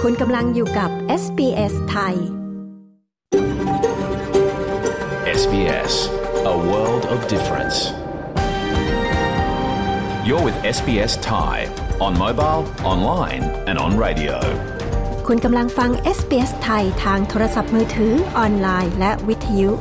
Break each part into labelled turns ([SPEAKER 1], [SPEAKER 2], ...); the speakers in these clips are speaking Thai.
[SPEAKER 1] คุณกำลังอยู่กับ SBS ไทย
[SPEAKER 2] SBS A world of difference. You're with SBS Thai on mobile, online and on radio.
[SPEAKER 1] คุณกำลังฟัง SBS ไทยทางโทรศัพท์มือถือออนไลน์และวิทยุ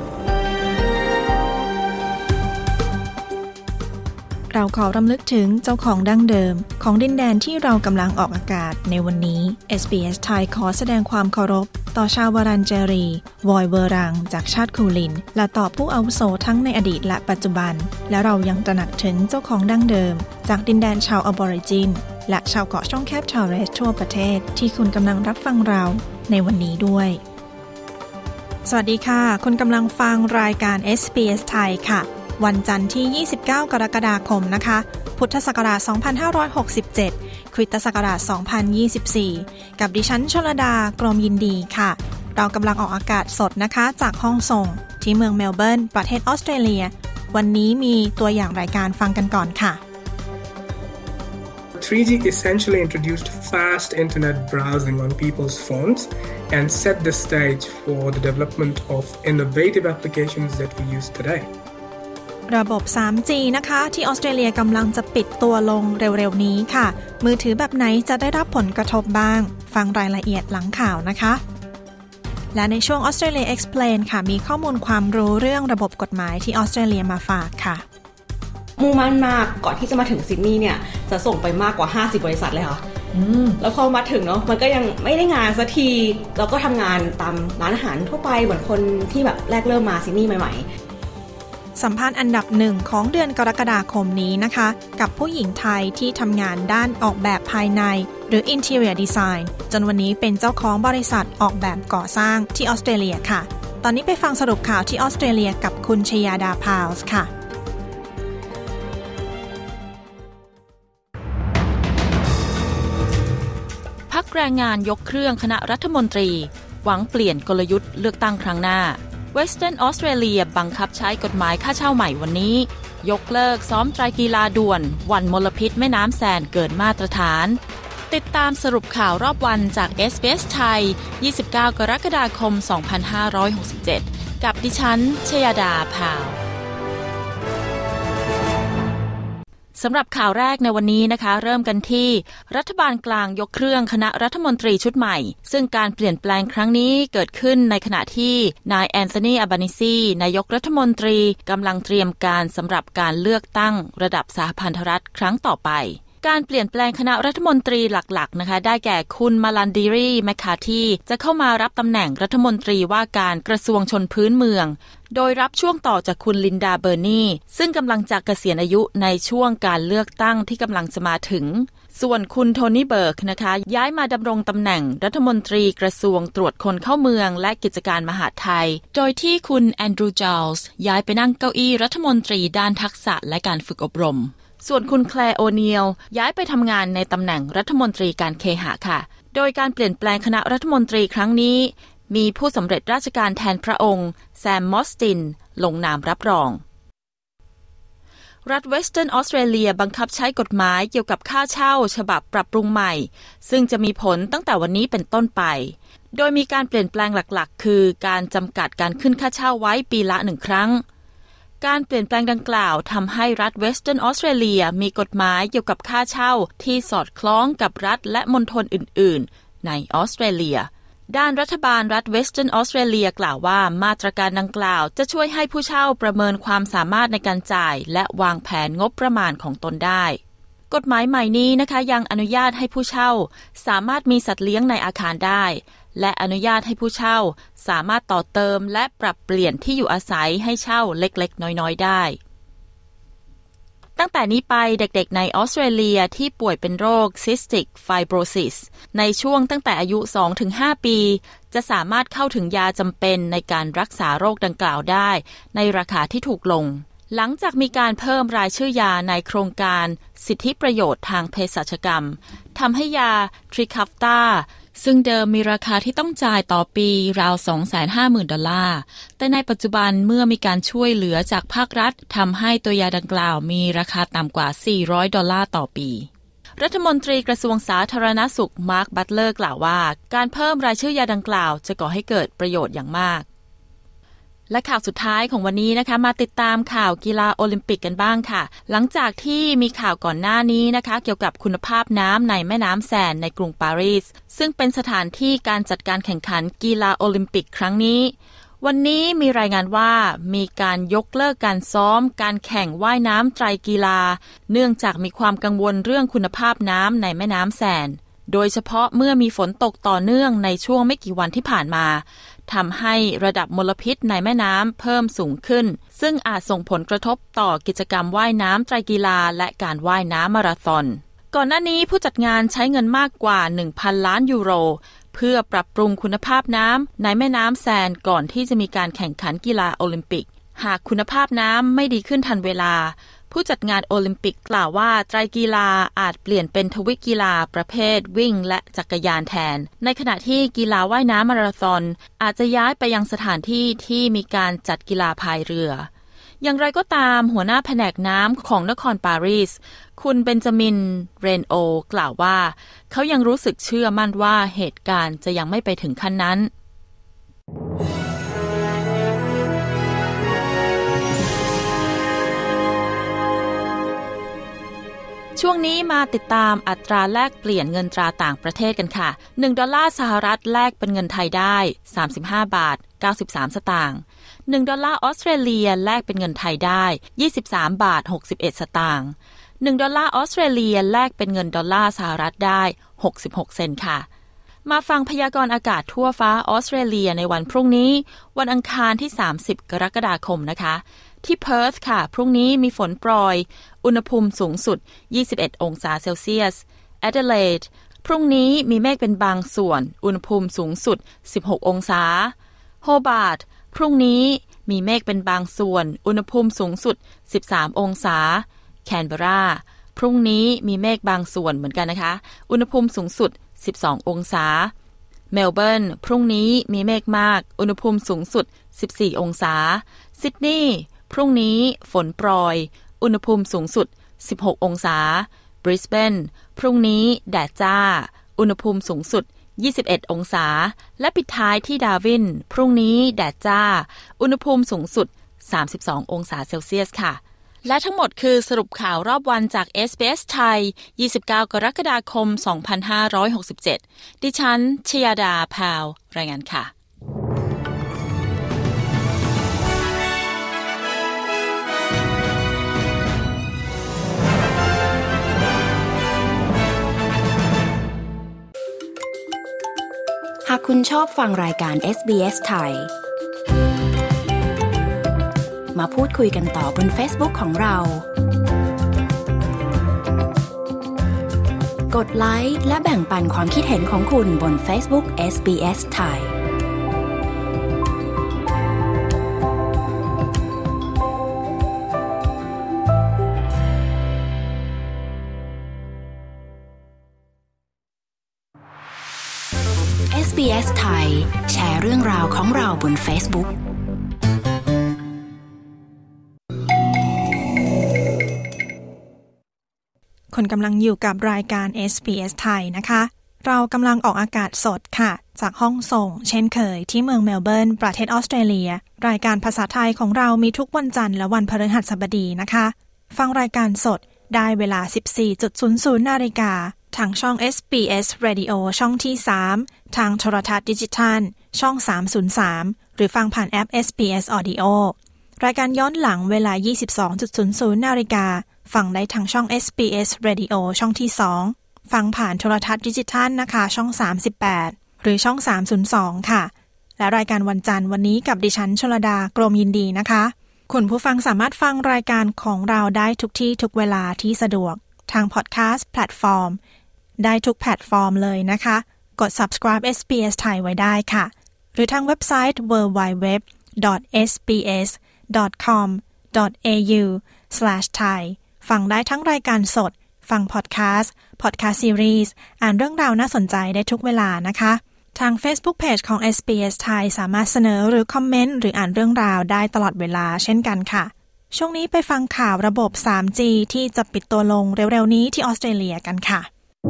[SPEAKER 3] เราขอรำลึกถึงเจ้าของดั้งเดิมของดินแดนที่เรากำลังออกอากาศในวันนี้ SBS ไทยขอแสดงความเคารพต่อชาววารันเจรีวอยเวอรังจากชาติคูลินและต่อผู้อาวุโสทั้งในอดีตและปัจจุบันและเรายังตระหนักถึงเจ้าของดั้งเดิมจากดินแดนชาวอบอริจินและชาวเกาะช่องแคบทอร์เรสทั่วประเทศที่คุณกำลังรับฟังเราในวันนี้ด้วยสวัสดีค่ะคุณกำลังฟังรายการ SBS ไทยค่ะวันจันทร์ที่29กรกฎาคมนะคะพุทธศักราช2567คริสตศักราช2024กับดิฉันชลดากรมยินดีค่ะเรากำลังออกอากาศสดนะคะจากห้องส่งที่เมืองเมลเบิร์นประเทศออสเตรเลียวันนี้มีตัวอย่างรายการฟังกันก่อนค่ะ
[SPEAKER 4] 3G essentially introduced fast internet browsing on people's phones and set the stage for the development of innovative applications that we use today
[SPEAKER 3] ระบบ 3G นะคะที่ออสเตรเลียกำลังจะปิดตัวลงเร็วๆนี้ค่ะมือถือแบบไหนจะได้รับผลกระทบบ้างฟังรายละเอียดหลังข่าวนะคะและในช่วง Australia Explain ค่ะมีข้อมูลความรู้เรื่องระบบกฎหมายที่ออสเตรเลียมาฝากค่ะ
[SPEAKER 5] มุ่งมั่นมากก่อนที่จะมาถึงซิดนีย์เนี่ยจะส่งไปมากกว่า50บริษัทเลยค่ะแล้วพอมาถึงเนาะมันก็ยังไม่ได้งานสักทีแล้วก็ทำงานตามร้านอาหารทั่วไปเหมือนคนที่แบบแรกเริ่มมาซิดนีย์ใหม่ๆ
[SPEAKER 3] สัมภาษณ์อันดับ1ของเดือนกรกฎาคมนี้นะคะกับผู้หญิงไทยที่ทำงานด้านออกแบบภายในหรือ Interior Design จนวันนี้เป็นเจ้าของบริษัทออกแบบก่อสร้างที่ออสเตรเลียค่ะตอนนี้ไปฟังสรุปข่าวที่ออสเตรเลียกับคุณชยาดาพาวส์ค่ะ
[SPEAKER 6] พรรคแรงงานยกเครื่องคณะรัฐมนตรีหวังเปลี่ยนกลยุทธ์เลือกตั้งครั้งหน้าWestern Australia บังคับใช้กฎหมายค่าเช่าใหม่วันนี้ยกเลิกซ้อมไตรกีฬาด่วนวันมลพิษแม่น้ำแซนเกินมาตรฐานติดตามสรุปข่าวรอบวันจาก SBS ไทย29กรกฎาคม2567กับดิฉันชยดาพาวสำหรับข่าวแรกในวันนี้นะคะเริ่มกันที่รัฐบาลกลางยกเครื่องคณะรัฐมนตรีชุดใหม่ซึ่งการเปลี่ยนแปลงครั้งนี้เกิดขึ้นในขณะที่นายแอนโทนี อัลบานิซีนายกรัฐมนตรีกำลังเตรียมการสำหรับการเลือกตั้งระดับสหพันธรัฐครั้งต่อไปการเปลี่ยนแปลงคณะรัฐมนตรีหลักๆนะคะได้แก่คุณมาลันดิรีแมคคาธีจะเข้ามารับตำแหน่งรัฐมนตรีว่าการกระทรวงชนพื้นเมืองโดยรับช่วงต่อจากคุณลินดาเบอร์นีซึ่งกำลังจะเกษียณอายุในช่วงการเลือกตั้งที่กำลังจะมาถึงส่วนคุณโทนี่เบิร์กนะคะย้ายมาดำรงตำแหน่งรัฐมนตรีกระทรวงตรวจคนเข้าเมืองและกิจการมหาดไทยโดยที่คุณแอนดรูว์ จาลส์ย้ายไปนั่งเก้าอี้รัฐมนตรีด้านทักษะและการฝึกอบรมส่วนคุณแคลร์ โอนีลย้ายไปทำงานในตำแหน่งรัฐมนตรีการเคหะค่ะโดยการเปลี่ยนแปลงคณะรัฐมนตรีครั้งนี้มีผู้สำเร็จราชการแทนพระองค์แซม มอสตินลงนามรับรองรัฐเวสเทิร์นออสเตรเลียบังคับใช้กฎหมายเกี่ยวกับค่าเช่าฉบับปรับปรุงใหม่ซึ่งจะมีผลตั้งแต่วันนี้เป็นต้นไปโดยมีการเปลี่ยนแปลงหลักๆคือการจำกัดการขึ้นค่าเช่าไว้ปีละ1ครั้งการเปลี่ยนแปลงดังกล่าวทำให้รัฐเวสเทิร์นออสเตรเลียมีกฎหมายเกี่ยวกับค่าเช่าที่สอดคล้องกับรัฐและมณฑลอื่นๆในออสเตรเลียด้านรัฐบาลรัฐเวสเทิร์นออสเตรเลียกล่าวว่ามาตรการดังกล่าวจะช่วยให้ผู้เช่าประเมินความสามารถในการจ่ายและวางแผนงบประมาณของตนได้กฎหมายใหม่นี้นะคะยังอนุญาตให้ผู้เช่าสามารถมีสัตว์เลี้ยงในอาคารได้และอนุญาตให้ผู้เช่าสามารถต่อเติมและปรับเปลี่ยนที่อยู่อาศัยให้เช่าเล็กๆน้อยๆได้ตั้งแต่นี้ไปเด็กๆในออสเตรเลียที่ป่วยเป็นโรค Cystic Fibrosis ในช่วงตั้งแต่อายุ 2-5 ปีจะสามารถเข้าถึงยาจำเป็นในการรักษาโรคดังกล่าวได้ในราคาที่ถูกลงหลังจากมีการเพิ่มรายชื่อยาในโครงการสิทธิประโยชน์ทางเภสัชกรรมทำให้ยาทริคัฟตาซึ่งเดิมมีราคาที่ต้องจ่ายต่อปีราว $250,000 แต่ในปัจจุบันเมื่อมีการช่วยเหลือจากภาครัฐทำให้ตัวยาดังกล่าวมีราคาต่ำกว่า$400ต่อปีรัฐมนตรีกระทรวงสาธารณสุขมาร์ค บัตเลอร์กล่าวว่าการเพิ่มรายชื่อยาดังกล่าวจะก่อให้เกิดประโยชน์อย่างมากและข่าวสุดท้ายของวันนี้นะคะมาติดตามข่าวกีฬาโอลิมปิกกันบ้างค่ะหลังจากที่มีข่าวก่อนหน้านี้นะคะเกี่ยวกับคุณภาพน้ำในแม่น้ำแซนในกรุงปารีสซึ่งเป็นสถานที่การจัดการแข่งขันกีฬาโอลิมปิกครั้งนี้วันนี้มีรายงานว่ามีการยกเลิกการซ้อมการแข่งว่ายน้ำไตรกีฬาเนื่องจากมีความกังวลเรื่องคุณภาพน้ำในแม่น้ำแซนโดยเฉพาะเมื่อมีฝนตกต่อเนื่องในช่วงไม่กี่วันที่ผ่านมาทำให้ระดับมลพิษในแม่น้ำเพิ่มสูงขึ้นซึ่งอาจส่งผลกระทบต่อกิจกรรมว่ายน้ำไตรกีฬาและการว่ายน้ำมาราธอนก่อนหน้านี้ผู้จัดงานใช้เงินมากกว่า 1,000 ล้านยูโรเพื่อปรับปรุงคุณภาพน้ำในแม่น้ำแซนก่อนที่จะมีการแข่งขันกีฬาโอลิมปิกหากคุณภาพน้ำไม่ดีขึ้นทันเวลาผู้จัดงานโอลิมปิกกล่าวว่าไตรกีฬาอาจเปลี่ยนเป็นทวิกีฬาประเภทวิ่งและจักรยานแทนในขณะที่กีฬาว่ายน้ำมาราธอนอาจจะย้ายไปยังสถานที่ที่มีการจัดกีฬาพายเรืออย่างไรก็ตามหัวหน้าแผนกน้ำของนครปารีสคุณเบนจามินเรนโอกล่าวว่าเขายังรู้สึกเชื่อมั่นว่าเหตุการณ์จะยังไม่ไปถึงขั้นนั้นช่วงนี้มาติดตามอัตราแลกเปลี่ยนเงินตราต่างประเทศกันค่ะ1ดอลลาร์สหรัฐแลกเป็นเงินไทยได้35บาท93สตางค์1ดอลลาร์ออสเตรเลียแลกเป็นเงินไทยได้23บาท61สตางค์1ดอลลาร์ออสเตรเลียแลกเป็นเงินดอลลาร์สหรัฐได้66เซนต์ค่ะมาฟังพยากรณ์อากาศทั่วฟ้าออสเตรเลียในวันพรุ่งนี้วันอังคารที่30กรกฎาคมนะคะที่เพิร์ธค่ะพรุ่งนี้มีฝนโปรยอุณหภูมิสูงสุด21องศาเซลเซียสแอดิเลดพรุ่งนี้มีเมฆเป็นบางส่วนอุณหภูมิสูงสุด16องศาโฮบาร์ตพรุ่งนี้มีเมฆเป็นบางส่วนอุณหภูมิสูงสุด13องศาแคนเบอราพรุ่งนี้มีเมฆบางส่วนเหมือนกันนะคะอุณหภูมิสูงสุด12องศาเมลเบิร์นพรุ่งนี้มีเมฆมากอุณหภูมิสูงสุด14องศาซิดนีย์พรุ่งนี้ฝนโปรยอุณหภูมิสูงสุด16องศาบริสเบนพรุ่งนี้แดดจ้าอุณหภูมิสูงสุด21องศาและปิดท้ายที่ดาร์วินพรุ่งนี้แดดจ้าอุณหภูมิสูงสุด32องศาเซลเซียสค่ะและทั้งหมดคือสรุปข่าวรอบวันจาก SBS ไทย29กรกฎาคม2567ดิฉันชยดาพาวรายงานค่ะ
[SPEAKER 7] หากคุณชอบฟังรายการ SBS ไทยมาพูดคุยกันต่อบน Facebook ของเรากดไลค์และแบ่งปันความคิดเห็นของคุณบน Facebook SBS ไทยSBS ไทยแชร์เรื่องราวของเราบน Facebook
[SPEAKER 3] คนกำลังอยู่กับรายการ SBS ไทยนะคะเรากำลังออกอากาศสดค่ะจากห้องส่งเช่นเคยที่เมืองเมลเบิร์นประเทศออสเตรเลียรายการภาษาไทยของเรามีทุกวันจันทร์และวันพฤหัสบดีนะคะฟังรายการสดได้เวลา 14:00 น.ทางช่อง SBS Radio ช่องที่3ทางโทรทัศน์ดิจิทัลช่อง303หรือฟังผ่านแอป SBS Audio รายการย้อนหลังเวลา 22:00 น.ฟังได้ทางช่อง SBS Radio ช่องที่2ฟังผ่านโทรทัศน์ดิจิทัลนะคะช่อง38หรือช่อง302ค่ะและรายการวันจันทร์วันนี้กับดิฉันชลดากรมยินดีนะคะคุณผู้ฟังสามารถฟังรายการของเราได้ทุกที่ทุกเวลาที่สะดวกทางพอดแคสต์แพลตฟอร์มได้ทุกแพลตฟอร์มเลยนะคะกด subscribe SBS ไทยไว้ได้ค่ะหรือทางเว็บไซต์ www.sbs.com.au/thai ฟังได้ทั้งรายการสดฟังพอดแคสต์ซีรีส์อ่านเรื่องราวน่าสนใจได้ทุกเวลานะคะทาง Facebook Page ของ SBS ไทยสามารถเสนอหรือคอมเมนต์หรืออ่านเรื่องราวได้ตลอดเวลาเช่นกันค่ะช่วงนี้ไปฟังข่าวระบบ 3G ที่จะปิดตัวลงเร็วๆนี้ที่ออสเตรเลียกันค่ะ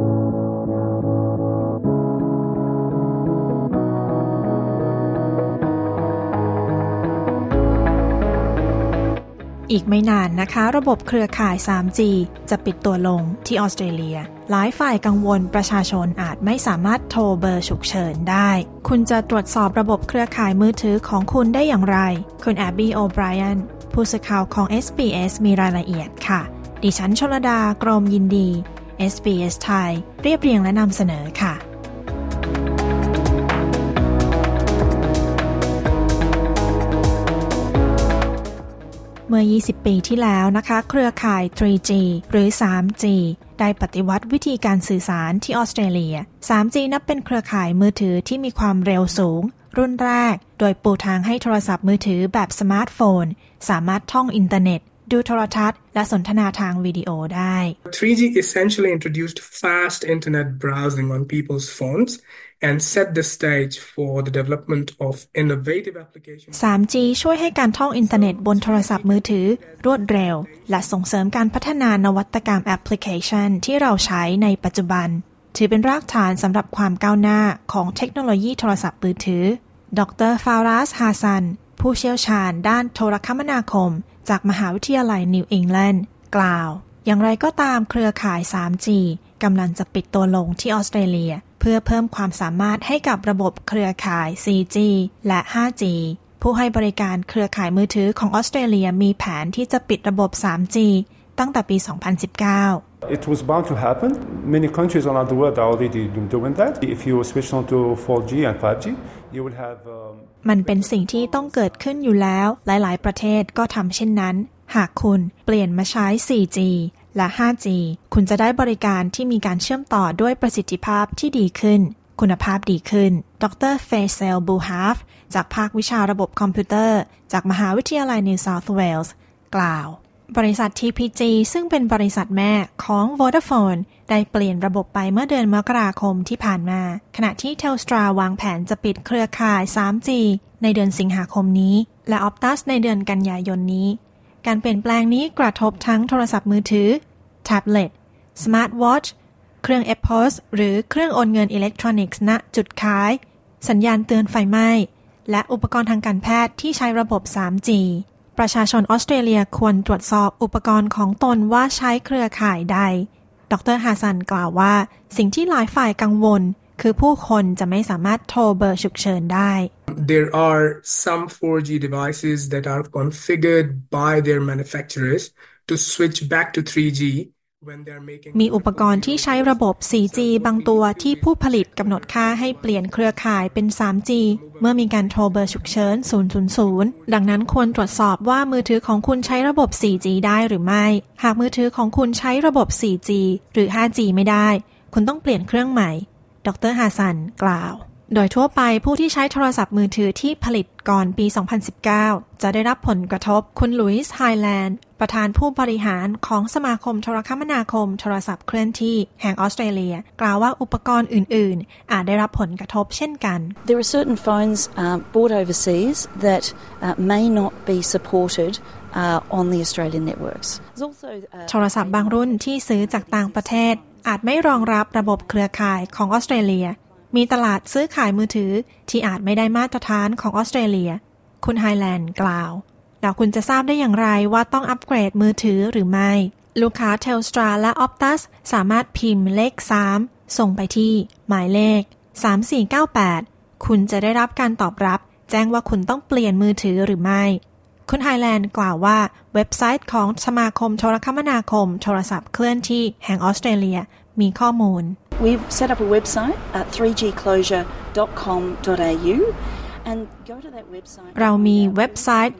[SPEAKER 3] อีกไม่นานนะคะระบบเครือข่าย 3G จะปิดตัวลงที่ออสเตรเลียหลายฝ่ายกังวลประชาชนอาจไม่สามารถโทรเบอร์ฉุกเฉินได้คุณจะตรวจสอบระบบเครือข่ายมือถือของคุณได้อย่างไรคุณแอบบี้โอไบรอันผู้สื่อข่าวของ SBS มีรายละเอียดค่ะดิฉันชลดากรมยินดี SBS ไทยเรียบเรียงและนำเสนอค่ะเมื่อ20 ปีที่แล้วนะคะเครือข่าย 3G หรือ 3G ได้ปฏิวัติวิธีการสื่อสารที่ออสเตรเลีย 3G นับเป็นเครือข่ายมือถือที่มีความเร็วสูงรุ่นแรกโดยปูทางให้โทรศัพท์มือถือแบบสมาร์ทโฟนสามารถท่องอินเทอร์เน็ตดูโทรทัศน์และสนทนาทางวิดีโอได้
[SPEAKER 4] 3G essentially introduced fast internet browsing on people's phones and set the stage for the development of innovative applications.
[SPEAKER 3] 3G ช่วยให้การท่องอินเทอร์เน็ตบนโทรศัพท์มือถือรวดเร็วและส่งเสริมการพัฒนานวัตกรรมแอปพลิเคชันที่เราใช้ในปัจจุบันถือเป็นรากฐานสำหรับความก้าวหน้าของเทคโนโลยีโทรศัพท์มือถือดร. ฟาราส ฮาซันผู้เชี่ยวชาญด้านโทรคมนาคมจากมหาวิทยาลัยนิวอิงแลนด์กล่าวอย่างไรก็ตามเครือข่าย 3G กำลังจะปิดตัวลงที่ออสเตรเลียเพื่อเพิ่มความสามารถให้กับระบบเครือข่าย 4G และ 5G ผู้ให้บริการเครือข่ายมือถือของออสเตรเลียมีแผนที่จะปิดระบบ 3G ตั้งแต่ปี 2019
[SPEAKER 8] It was bound to happen. Many countries around the world are already doing that. If you switch on to 4G and 5G, you will have
[SPEAKER 3] มันเป็นสิ่งที่ต้องเกิดขึ้นอยู่แล้วหลายๆประเทศก็ทำเช่นนั้นหากคุณเปลี่ยนมาใช้ 4G และ 5G คุณจะได้บริการที่มีการเชื่อมต่อด้วยประสิทธิภาพที่ดีขึ้นคุณภาพดีขึ้นดร. เฟเซล บูฮาฟจากภาควิชาระบบคอมพิวเตอร์จากมหาวิทยาลัยนิวเซาท์เวลส์กล่าวบริษัท TPG ซึ่งเป็นบริษัทแม่ของ Vodafone ได้เปลี่ยนระบบไปเมื่อเดือนมกราคมที่ผ่านมาขณะที่ Telstra วางแผนจะปิดเครือข่าย 3G ในเดือนสิงหาคมนี้และ Optus ในเดือนกันยายนนี้การเปลี่ยนแปลงนี้กระทบทั้งโทรศัพท์มือถือแท็บเล็ตสมาร์ทวอทช์เครื่อง EPOS หรือเครื่องโอนเงินอิเล็กทรอนิกส์ณจุดขายสัญญาณเตือนไฟไหม้และอุปกรณ์ทางการแพทย์ที่ใช้ระบบ 3G ประชาชนออสเตรเลียควรตรวจสอบอุปกรณ์ของตนว่าใช้เครือข่ายใดดร. ฮาซันกล่าวว่าสิ่งที่หลายฝ่ายกังวลคือผู้คนจะไม่สามารถโทรเบอร์ฉุกเฉินได้
[SPEAKER 4] There are some 4G devices that are configured by their manufacturers to switch back to 3Gมี
[SPEAKER 3] อุปกรณ์ที่ใช้ระบบ 4G บางตัวที่ผู้ผลิตกำหนดค่าให้เปลี่ยนเครือข่ายเป็น 3G เมื่อมีการโทรเบอร์ฉุกเฉิน 000 ดังนั้นควรตรวจสอบว่ามือถือของคุณใช้ระบบ 4G ได้หรือไม่หากมือถือของคุณใช้ระบบ 4G หรือ 5G ไม่ได้คุณต้องเปลี่ยนเครื่องใหม่ดร. ฮาซันกล่าวโดยทั่วไปผู้ที่ใช้โทรศัพท์มือถือที่ผลิตก่อนปี 2019 จะได้รับผลกระทบคุณลุยส์ ไฮแลนด์ประธานผู้บริหารของสมาคมโทรคมนาคมโทรศัพท์เคลื่อนที่แห่งออสเตรเลียกล่าวว่าอุปกรณ์อื่นๆอาจได้รับผลกระทบเช่นกัน
[SPEAKER 9] There are certain phones bought overseas that may not be supported on the Australian networks.
[SPEAKER 3] โทรศัพท์บางรุ่นที่ซื้อจากต่างประเทศอาจไม่รองรับระบบเครือข่ายของออสเตรเลียมีตลาดซื้อขายมือถือที่อาจไม่ได้มาตรฐานของออสเตรเลียคุณไฮแลนด์กล่าวแล้วคุณจะทราบได้อย่างไรว่าต้องอัปเกรดมือถือหรือไม่ลูกค้า Telstra และ Optus สามารถพิมพ์เลข3ส่งไปที่หมายเลข3498คุณจะได้รับการตอบรับแจ้งว่าคุณต้องเปลี่ยนมือถือหรือไม่คุณไฮแลนด์กล่าวว่าเว็บไซต์ของสมาคมโทรคมนาคมโทรศัพท์เคลื่อนที่แห่งออสเตรเลียมีข้อมูล
[SPEAKER 9] We've set up a website at 3gclosure.com.au and go to that website
[SPEAKER 3] เรามีเว็บไซต์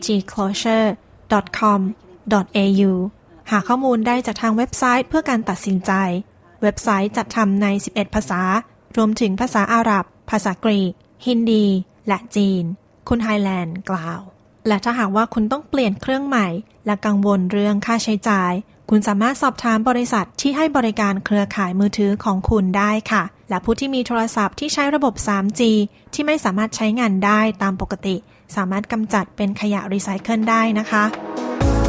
[SPEAKER 3] 3gclosure.com.au หาข้อมูลได้จากทางเว็บไซต์เพื่อการตัดสินใจเว็บไซต์จัดทำใน11ภาษารวมถึงภาษาอาหรับภาษากรีกฮินดีและจีนคุณไฮแลนด์กล่าวและถ้าหากว่าคุณต้องเปลี่ยนเครื่องใหม่และกังวลเรื่องค่าใช้จ่ายคุณสามารถสอบถามบริษัทที่ให้บริการเครือข่ายมือถือของคุณได้ค่ะและผู้ที่มีโทรศัพท์ที่ใช้ระบบ 3G ที่ไม่สามารถใช้งานได้ตามปกติสามารถกำจัดเป็นขยะรีไซเคิลได้นะคะ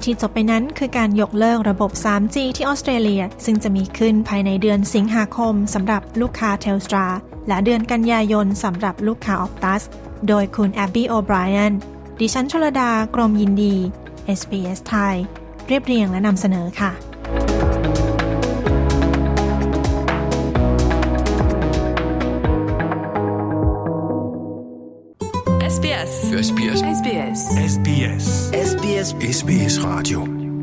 [SPEAKER 3] ที่จบไปนั้นคือการยกเลิกระบบ 3G ที่ออสเตรเลียซึ่งจะมีขึ้นภายในเดือนสิงหาคมสำหรับลูกค้า Telstra และเดือนกันยายนสำหรับลูกค้า Optus โดยคุณแอบบี้ โอไบรอันดิฉันชลดากรมยินดี SBS ไทยเรียบเรียงและนำเสนอค่ะ
[SPEAKER 2] SBS SBS
[SPEAKER 10] SBS
[SPEAKER 2] SBS
[SPEAKER 10] SBS
[SPEAKER 2] SBS Radio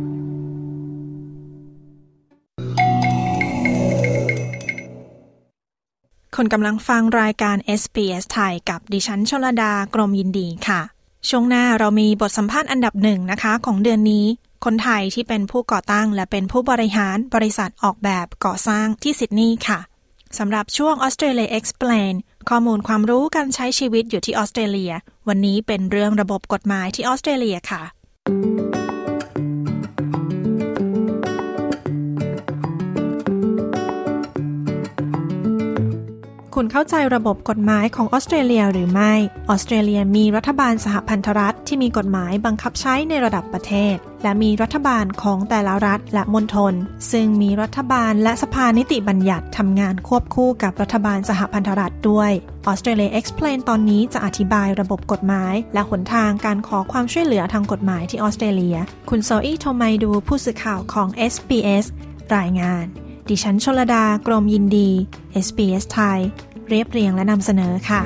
[SPEAKER 3] คนกำลังฟังรายการ SBS ไทยกับดิฉันชลดากรมยินดีค่ะช่วงหน้าเรามีบทสัมภาษณ์อันดับหนึ่งนะคะของเดือนนี้คนไทยที่เป็นผู้ก่อตั้งและเป็นผู้บริหารบริษัทออกแบบก่อสร้างที่ซิดนีย์ค่ะสำหรับช่วง Australia Explain ข้อมูลความรู้การใช้ชีวิตอยู่ที่ออสเตรเลียวันนี้เป็นเรื่องระบบกฎหมายที่ออสเตรเลียค่ะคุณเข้าใจระบบกฎหมายของออสเตรเลียหรือไม่ออสเตรเลียมีรัฐบาลสหพันธรัฐที่มีกฎหมายบังคับใช้ในระดับประเทศและมีรัฐบาลของแต่ละรัฐและมณฑลซึ่งมีรัฐบาลและสภานิติบัญญัติทำงานควบคู่กับรัฐบาลสหพันธรัฐด้วย Australia Explain ตอนนี้จะอธิบายระบบกฎหมายและหนทางการขอความช่วยเหลือทางกฎหมายที่ออสเตรเลียคุณโซอี้ โทไมดูผู้สื่อข่าวของ SBS รายงานดิฉันชลดากรมยินดี SBS ไทยเรียบเรียงและนำเสนอค่ะ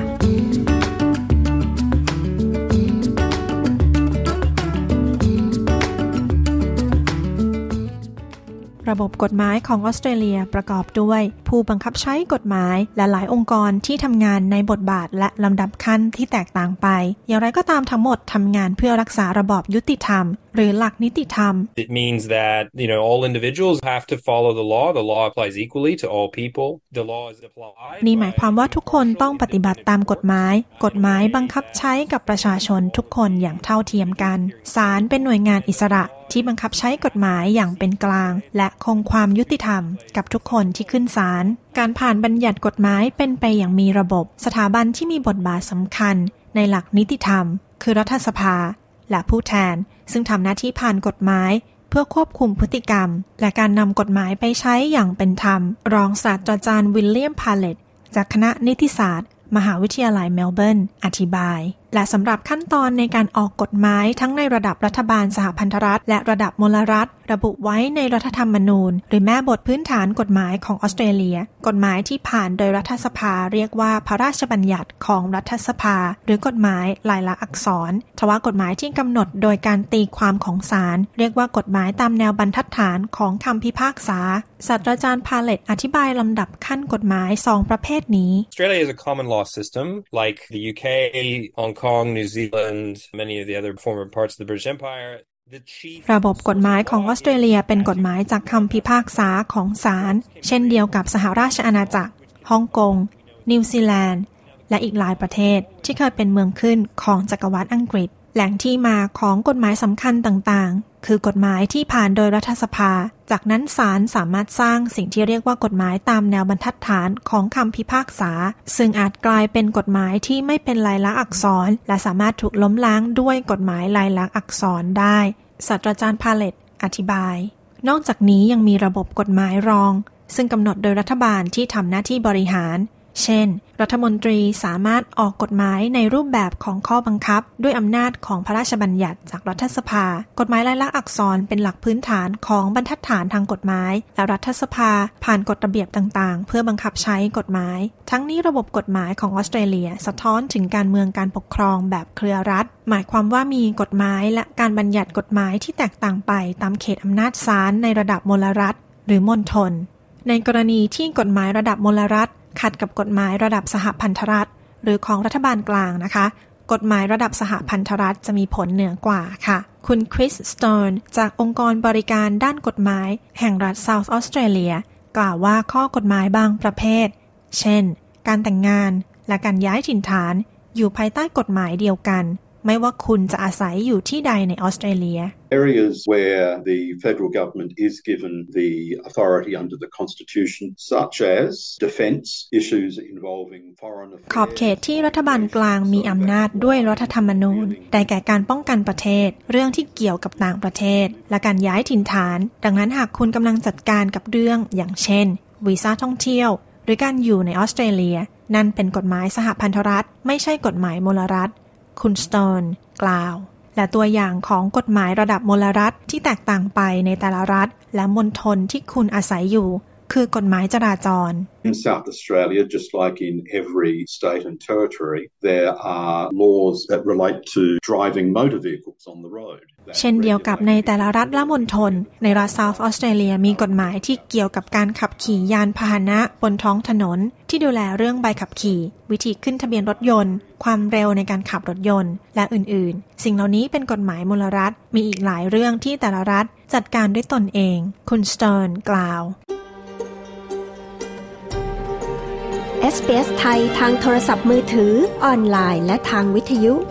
[SPEAKER 3] ระบบกฎหมายของออสเตรเลียประกอบด้วยผู้บังคับใช้กฎหมายและหลายองค์กรที่ทำงานในบทบาทและลำดับขั้นที่แตกต่างไปอย่างไรก็ตามทั้งหมดทำงานเพื่อรักษาระบอบยุติธรรมหรือหลักนิติธรรม
[SPEAKER 11] It means that all individuals have to follow the law. The law applies equally to all people. The law is applied.
[SPEAKER 3] นี่หมายความว่าทุกคนต้องปฏิบัติตามกฎหมายกฎหมายบังคับใช้กับประชาชนทุกคนอย่างเท่าเทียมกันศาลเป็นหน่วยงานอิสระที่บังคับใช้กฎหมายอย่างเป็นกลางและคงความยุติธรรมกับทุกคนที่ขึ้นศาลการผ่านบัญญัติกฎหมายเป็นไปอย่างมีระบบสถาบันที่มีบทบาทสำคัญในหลักนิติธรรมคือรัฐสภาและผู้แทนซึ่งทำหน้าที่ผ่านกฎหมายเพื่อควบคุมพฤติกรรมและการนำกฎหมายไปใช้อย่างเป็นธรรมรองศาสตราจารย์วิลเลียมพาเลตจากคณะนิติศาสตร์มหาวิทยาลัยเมลเบิร์นอธิบายและสำหรับขั้นตอนในการออกกฎหมายทั้งในระดับรัฐบาลสหพันธรัฐและระดับมลรัฐระบุไว้ในรัฐธรรมนูญหรือแม้บทพื้นฐานกฎหมายของออสเตรเลียกฎหมายที่ผ่านโดยรัฐสภาเรียกว่าพระราชบัญญัติของรัฐสภาหรือกฎหมายลายลักษณ์อักษรทว่ากฎหมายที่กำหนดโดยการตีความของศาลเรียกว่ากฎหมายตามแนวบรรทัดฐานของคำพิพากษาศาสตราจารย์พาเลตอธิบายลำดับขั้นกฎหมาย2ประเภทนี้
[SPEAKER 11] Australia is a common law system like the UK, Hong Kong, New Zealand, many of the other former parts of the British Empire.
[SPEAKER 3] ระบบกฎหมายของออสเตรเลียเป็นกฎหมายจากคำพิพากษาของศาลเช่นเดียวกับสหราชอาณาจักรฮ่องกงนิวซีแลนด์และอีกหลายประเทศที่เคยเป็นเมืองขึ้นของจักรวรรดิอังกฤษแหล่งที่มาของกฎหมายสำคัญต่างๆคือกฎหมายที่ผ่านโดยรัฐสภาจากนั้นศาลสามารถสร้างสิ่งที่เรียกว่ากฎหมายตามแนวบรรทัดฐานของคำพิพากษาซึ่งอาจกลายเป็นกฎหมายที่ไม่เป็นลายลักษณ์อักษรและสามารถถูกล้มล้างด้วยกฎหมายลายลักษณ์อักษรได้ศาสตราจารย์พาเลตอธิบายนอกจากนี้ยังมีระบบกฎหมายรองซึ่งกำหนดโดยรัฐบาลที่ทำหน้าที่บริหารเช่นรัฐมนตรีสามารถออกกฎหมายในรูปแบบของข้อบังคับด้วยอำนาจของพระราชบัญญัติจากรัฐสภากฎหมายลายลักษณ์อักษรเป็นหลักพื้นฐานของบรรทัดฐานทางกฎหมายและรัฐสภาผ่านกฎระเบียบต่างๆเพื่อบังคับใช้กฎหมายทั้งนี้ระบบกฎหมายของออสเตรเลียสะท้อนถึงการเมืองการปกครองแบบเครือรัฐหมายความว่ามีกฎหมายและการบัญญัติกฎหมายที่แตกต่างไปตามเขตอำนาจศาลในระดับมลรัฐหรือมณฑลในกรณีที่กฎหมายระดับมลรัฐขัดกับกฎหมายระดับสหพันธรัฐหรือของรัฐบาลกลางนะคะกฎหมายระดับสหพันธรัฐจะมีผลเหนือกว่าค่ะคุณคริส สโตนจากองค์กรบริการด้านกฎหมายแห่งรัฐ South Australia กล่าวว่าข้อกฎหมายบางประเภทเช่นการแต่งงานและการย้ายถิ่นฐานอยู่ภายใต้กฎหมายเดียวกันไม่ว่าคุณจะอาศัยอยู่ที่ใดในออสเตรเลีย
[SPEAKER 10] Areas where the federal government is given the authority under the Constitution, such as defence issues involving foreign affairs.
[SPEAKER 3] ขอบเขตที่รัฐบาลกลางมีอำนาจด้วยรัฐธรรมนูญได้แก่การป้องกันประเทศเรื่องที่เกี่ยวกับต่างประเทศและการย้ายถิ่นฐานดังนั้นหากคุณกำลังจัดการกับเรื่องอย่างเช่นวีซ่าท่องเที่ยวหรือการอยู่ในออสเตรเลียนั่นเป็นกฎหมายสหพันธรัฐไม่ใช่กฎหมายมลรัฐคุณสโตนกล่าวและตัวอย่างของกฎหมายระดับมลรัฐที่แตกต่างไปในแต่ละรัฐและมณฑลที่คุณอาศัยอยู่คือกฎหมายจราจร
[SPEAKER 10] In South Australia, just like in every state and territory, there are laws that relate to driving motor vehicles on the road.
[SPEAKER 3] เช่นเดียวกับในแต่ละรัฐและมณฑลในรัฐ South Australia มีกฎหมายที่เกี่ยวกับการขับขี่ยานพาหนะบนท้องถนนที่ดูแลเรื่องใบขับขี่วิธีขึ้นทะเบียนรถยนต์ความเร็วในการขับรถยนต์และอื่นๆสิ่งเหล่านี้เป็นกฎหมายมลรัฐมีอีกหลายเรื่องที่แต่ละรัฐจัดการด้วยตนเองคุณสโตนกล่าว
[SPEAKER 1] SBS ไทยทางโทรศัพท์มือถือออนไลน์และทางวิทยุ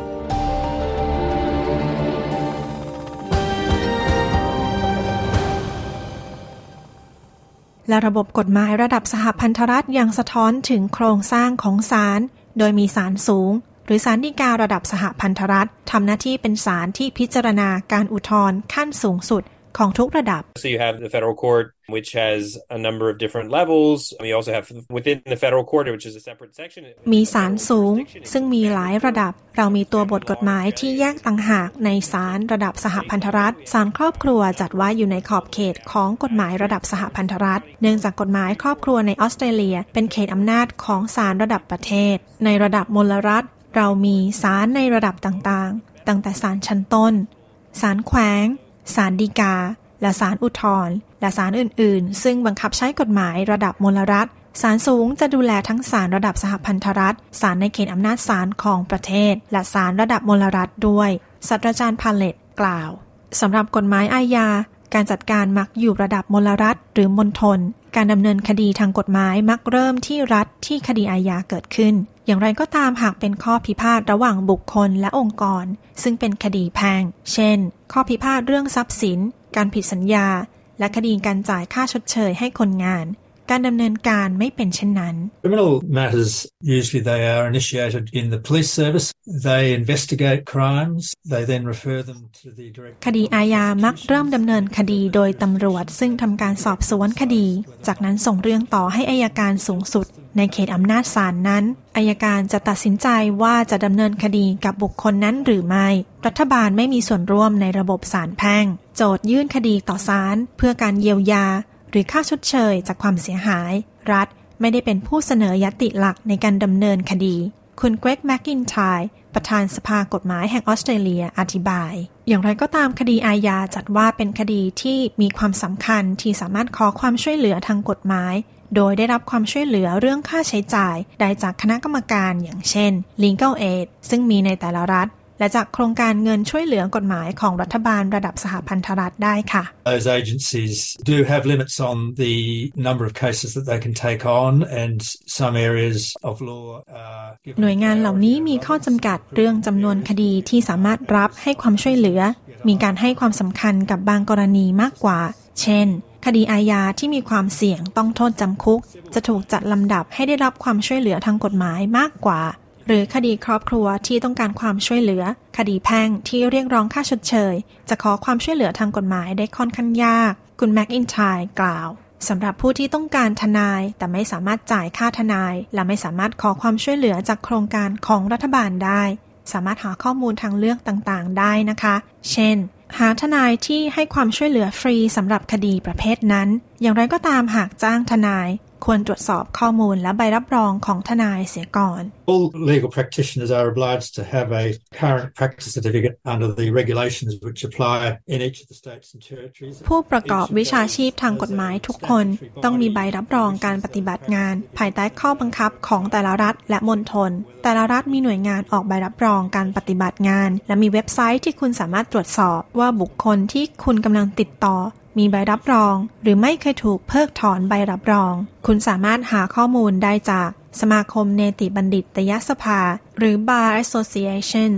[SPEAKER 1] และระบบกฎหมายระดับสหพันธรัฐยังสะท้อนถึงโครงสร้างของศาลโดยมีศาลสูงหรือศาลฎีการะดับสหพันธรัฐทำหน้าที่เป็นศาลที่พิจารณาการอุทธรณ์ขั้นสูงสุดของทุกระดับ
[SPEAKER 11] So you have the federal court, which has a number of different levels. You also have within the federal court, which is a separate section.
[SPEAKER 3] มีศาลสูงซึ่งมีหลายระดับเรามีตัวบทกฎหมายที่แยกต่างหากในศาลระดับสหพันธรัฐศาลครอบครัวจัดว่าอยู่ในขอบเขตของกฎหมายระดับสหพันธรัฐเนื่องจากกฎหมายครอบครัวในออสเตรเลียเป็นเขตอำนาจของศาลระดับประเทศในระดับมลรัฐเรามีศาลในระดับต่างๆตั้งแต่ศาลชั้นต้นศาลแขวงศาลฎีกาและศาลอุทธรณ์และศาลอื่นๆซึ่งบังคับใช้กฎหมายระดับมลรัฐศาลสูงจะดูแลทั้งศาลระดับสหพันธรัฐศาลในเขตอำนาจศาลของประเทศและศาลระดับมลรัฐด้วยศาสตราจารย์พาเลตกล่าวสำหรับกฎหมายอาญาการจัดการมักอยู่ระดับมลรัฐหรือมณฑลการดำเนินคดีทางกฎหมายมักเริ่มที่รัฐที่คดีอาญาเกิดขึ้นอย่างไรก็ตามหากเป็นข้อพิพาทระหว่างบุคคลและองค์กรซึ่งเป็นคดีแพ่งเช่นข้อพิพาทเรื่องทรัพย์สินการผิดสัญญาและคดีการจ่ายค่าชดเชยให้คนงานการดำเนินการไม่เป็นเช่นนั้น
[SPEAKER 12] Criminal matters usually they are initiated in the police service. They investigate crimes. They then refer them to the direct.
[SPEAKER 3] คดีอาญามักเริ่มดำเนินคดีโดยตำรวจซึ่งทำการสอบสวนคดีจากนั้นส่งเรื่องต่อให้อัยการสูงสุดในเขตอำนาจศาลนั้นอัยการจะตัดสินใจว่าจะดำเนินคดีกับบุคคลนั้นหรือไม่รัฐบาลไม่มีส่วนร่วมในระบบศาลแพ่งโจทยื่นคดีต่อศาลเพื่อการเยียวยาหรือค่าชดเชยจากความเสียหายรัฐไม่ได้เป็นผู้เสนอยติหลักในการดำเนินคดีคุณเกรกแมคกินไทร์ประธานสภากฎหมายแห่งออสเตรเลียอธิบายอย่างไรก็ตามคดีอาญาจัดว่าเป็นคดีที่มีความสำคัญที่สามารถขอความช่วยเหลือทางกฎหมายโดยได้รับความช่วยเหลือเรื่องค่าใช้จ่ายได้จากคณะกรรมการอย่างเช่น Legal Aid ซึ่งมีในแต่ละรัฐและจากโครงการเงินช่วยเหลือกฎหมายของรัฐบาลระดับสหพันธรัฐได้ค่ะ
[SPEAKER 12] Those agencies do have limits on the number of cases that they can take on and some areas of law
[SPEAKER 3] หน่วยงานเหล่านี้มีข้อจำกัดเรื่องจำนวนคดีที่สามารถรับให้ความช่วยเหลือมีการให้ความสำคัญกับบางกรณีมากกว่าเช่นคดีอาญาที่มีความเสี่ยงต้องโทษจำคุกจะถูกจัดลำดับให้ได้รับความช่วยเหลือทางกฎหมายมากกว่าหรือคดีครอบครัวที่ต้องการความช่วยเหลือคดีแพ่งที่เรียกร้องค่าชดเชยจะขอความช่วยเหลือทางกฎหมายได้ค่อนข้างยากคุณแมคอินไทร์กล่าวสำหรับผู้ที่ต้องการทนายแต่ไม่สามารถจ่ายค่าทนายและไม่สามารถขอความช่วยเหลือจากโครงการของรัฐบาลได้สามารถหาข้อมูลทางเลือกต่างๆได้นะคะเช่นหาทนายที่ให้ความช่วยเหลือฟรีสำหรับคดีประเภทนั้นอย่างไรก็ตามหากจ้างทนายควรตรวจสอบข้อมูลและใบรับรองของทนายเสียก่อน
[SPEAKER 12] All legal practitioners are obliged to have a current practice certificate under the regulations which apply in each of the states and territories.
[SPEAKER 3] ผู้ประกอบวิชาชีพทางกฎหมายทุกคนต้องมีใบรับรองการปฏิบัติงานภายใต้ข้อบังคับของแต่ละรัฐและมณฑลแต่ละรัฐมีหน่วยงานออกใบรับรองการปฏิบัติงานและมีเว็บไซต์ที่คุณสามารถตรวจสอบว่าบุคคลที่คุณกำลังติดต่อมีใบรับรองหรือไม่เคยถูกเพิกถอนใบรับรองคุณสามารถหาข้อมูลได้จากสมาคมเนติบัณฑิตยสภาหรือ Bar Associations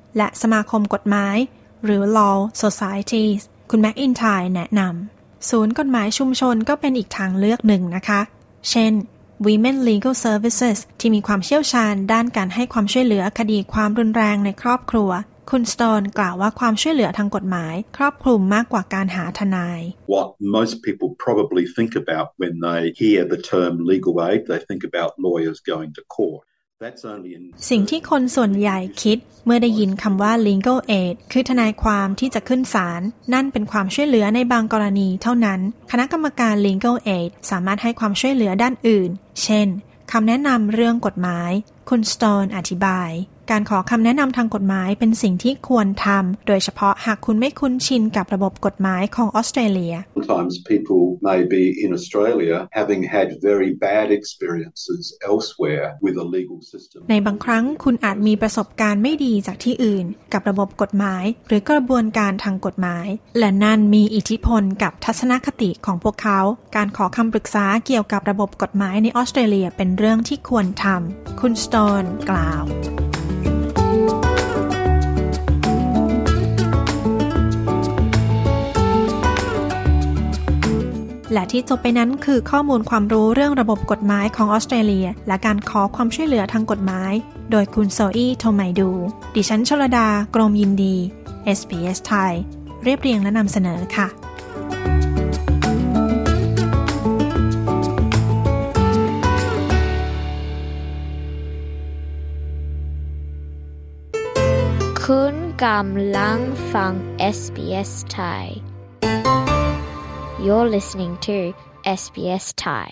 [SPEAKER 1] และสมาคมกฎหมายหรือ Law Societies คุณแม็กอินไทร์แนะนำศูนย์กฎหมายชุมชนก็เป็นอีกทางเลือกหนึ่งนะคะเช่น Women Legal Services ที่มีความเชี่ยวชาญด้านการให้ความช่วยเหลือคดีความรุนแรงในครอบครัวคุณสโตนกล่าวว่าความช่วยเหลือทางกฎหมายครอบคลุมมากกว่าการหาทนาย
[SPEAKER 10] What most people probably think about when they hear the term legal aid, they think about lawyers going to court.
[SPEAKER 1] สิ่งที่คนส่วนใหญ่คิดเมื่อได้ยินคำว่า legal aid คือทนายความที่จะขึ้นศาลนั่นเป็นความช่วยเหลือในบางกรณีเท่านั้นคณะกรรมการ legal aid สามารถให้ความช่วยเหลือด้านอื่นเช่นคำแนะนำเรื่องกฎหมายคุณสโตนอธิบายการขอคำแนะนำทางกฎหมายเป็นสิ่งที่ควรทำโดยเฉพาะหากคุณไม่คุ้นชินกับระบบกฎหมายของออสเตรเลีย
[SPEAKER 10] Sometimes people may be in Australia having had very bad experiences elsewhere with a legal system
[SPEAKER 1] ในบางครั้งคุณอาจมีประสบการณ์ไม่ดีจากที่อื่นกับระบบกฎหมายหรือกระบวนการทางกฎหมายและนั่นมีอิทธิพลกับทัศนคติของพวกเขาการขอคำปรึกษาเกี่ยวกับระบบกฎหมายในออสเตรเลียเป็นเรื่องที่ควรทำคุณสโตนกล่าวและที่จบไปนั้นคือข้อมูลความรู้เรื่องระบบกฎหมายของออสเตรเลียและการขอความช่วยเหลือทางกฎหมายโดยคุณโซอี้โทไมดูดิฉันชลดากรมยินดี SBS ไทยเรียบเรียงและนำเสนอค่ะ
[SPEAKER 13] คุณกำลังฟัง SBS ไทยYou're listening to SBS Thai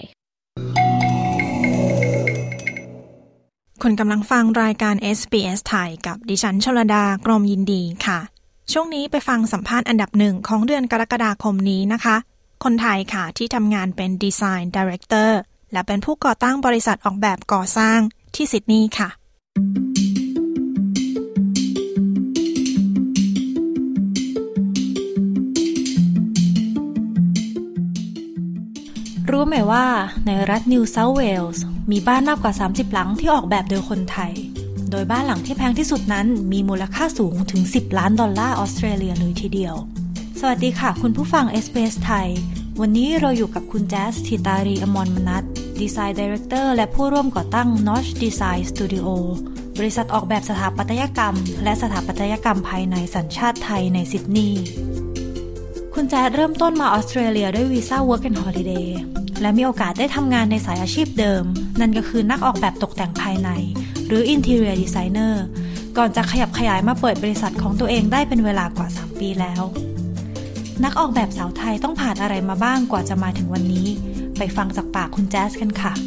[SPEAKER 1] คุณกำลังฟังรายการ SBS ไทยกับดิฉันชลดากรมยินดีค่ะช่วงนี้ไปฟังสัมภาษณ์อันดับหนึ่งของเดือนกรกฎาคมนี้นะคะคนไทยค่ะที่ทำงานเป็น Design Director และเป็นผู้ก่อตั้งบริษัทออกแบบก่อสร้างที่ซิดนีย์ค่ะ
[SPEAKER 14] รู้ไหมว่าในรัฐนิวเซาท์เวลส์มีบ้านมากกว่า30หลังที่ออกแบบโดยคนไทยโดยบ้านหลังที่แพงที่สุดนั้นมีมูลค่าสูงถึง$10 ล้านออสเตรเลียเลยทีเดียวสวัสดีค่ะคุณผู้ฟัง SBS ไทยวันนี้เราอยู่กับคุณแจ๊สธิตารีอมรมนัสดีไซน์ไดเรคเตอร์และผู้ร่วมก่อตั้ง Notch Design Studio บริษัทออกแบบสถาปัตยกรรมและสถาปัตยกรรมภายในสัญชาติไทยในซิดนีย์คุณแจ๊สเริ่มต้นมาออสเตรเลียด้วยวีซ่า Work and Holidayและมีโอกาสได้ทำงานในสายอาชีพเดิมนั่นก็คือนักออกแบบตกแต่งภายในหรือ Interior Designer ก่อนจะขยับขยายมาเปิดบริษัทของตัวเองได้เป็นเวลากว่า3ปีแล้วนักออกแบบสาวไทยต้องผ่านอะไรมาบ้างกว่าจะมาถึงวันนี้ไปฟังจากปากคุณแจ๊สกันค่ะ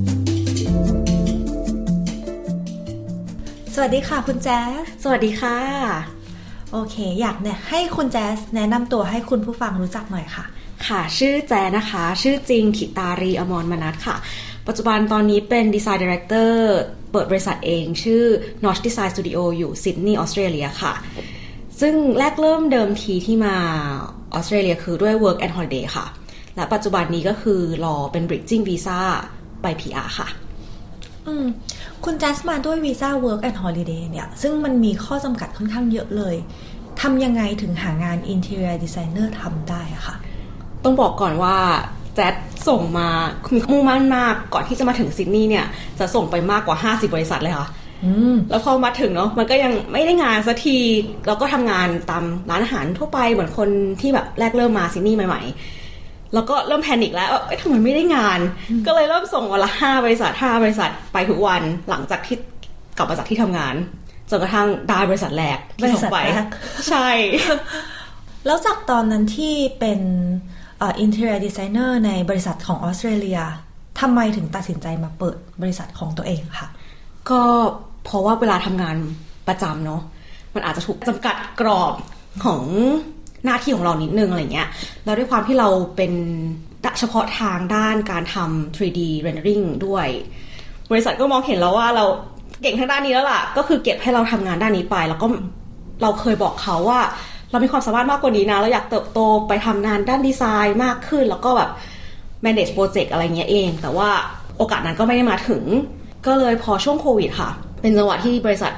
[SPEAKER 14] สวัสดีค่ะคุณแจ๊ส
[SPEAKER 5] สวัสดีค่ะ
[SPEAKER 14] โอเคอยากเนี่ยให้คุณแจ๊สแนะนำตัวให้คุณผู้ฟังรู้จักหน่อยค่ะ
[SPEAKER 5] ค่ะชื่อแจนะคะชื่อจริงธิตารีอมรมนัสค่ะปัจจุบันตอนนี้เป็นดีไซน์ไดเรคเตอร์เปิดบริษัทเองชื่อ Notch Design Studio อยู่ซิดนีย์ออสเตรเลียค่ะซึ่งแรกเริ่มเดิมทีที่มาออสเตรเลียคือด้วย Work and Holiday ค่ะและปัจจุบันนี้ก็คือรอเป็น Bridging Visa ไป PR ค่ะ
[SPEAKER 14] คุณแจสมาด้วยวีซ่า Work and Holiday เนี่ยซึ่งมันมีข้อจำกัดค่อนข้างเยอะเลยทำยังไงถึงหางาน Interior Designer ทำได้อะค่ะ
[SPEAKER 5] ต้องบอกก่อนว่าแจ๊ดส่งมามุ่งมั่นมากก่อนที่จะมาถึงซิดนีย์เนี่ยจะส่งไปมากกว่า50บริษัทเลยค่ะแล้วพอมาถึงเนาะมันก็ยังไม่ได้งานสักทีแล้วก็ทำงานตามร้านอาหารทั่วไปเหมือนคนที่แบบแรกเริ่มมาซิดนีย์ใหม่ๆแล้วก็เริ่มแพนิคแล้วทำไมไม่ได้งานก็เลยเริ่มส่งวันละ5บริษัทไปทุกวันหลังจากที่กลับมาจากที่ทำงานจนกระทั่งได้บริษัทแรกที่ส่งไปใช่
[SPEAKER 14] แล้วจากตอนนั้นที่เป็นInterior Designer ในบริษัทของออสเตรเลียทำไมถึงตัดสินใจมาเปิดบริษัทของตัวเองค่ะ
[SPEAKER 5] ก็เพราะว่าเวลาทำงานประจำเนาะมันอาจจะถูกจำกัดกรอบของหน้าที่ของเรานิดนึงอะไรเงี้ยแล้วด้วยความที่เราเป็นเฉพาะทางด้านการทำ 3D rendering ด้วยบริษัทก็มองเห็นแล้วว่าเราเก่งทางด้านนี้แล้วล่ะก็คือเก็บให้เราทำงานด้านนี้ไปแล้วก็เราเคยบอกเขาว่าเรามีความสามารถมากกว่านี้นะเราอยากเติบโตไปทำงานด้านดีไซน์มากขึ้นแล้วก็แบบ manage project อะไรเงี้ยเองแต่ว่าโอกาสนั้นก็ไม่ได้มาถึงก็เลยพอช่วงโควิดค่ะเป็นจังหวะที่บริษัท